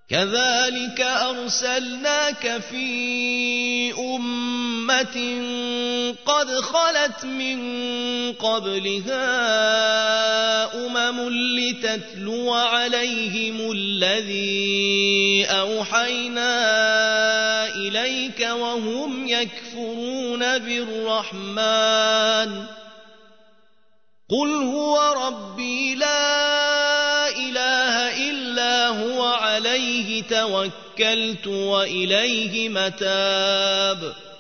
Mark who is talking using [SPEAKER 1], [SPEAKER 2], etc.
[SPEAKER 1] كذلك أرسلناك في أمة قد خلت من قبلها لتتلو عليهم الذي أوحينا إليك وهم يكفرون بالرحمن قل هو ربي لا إله إلا هو عليه توكلت وإليه متاب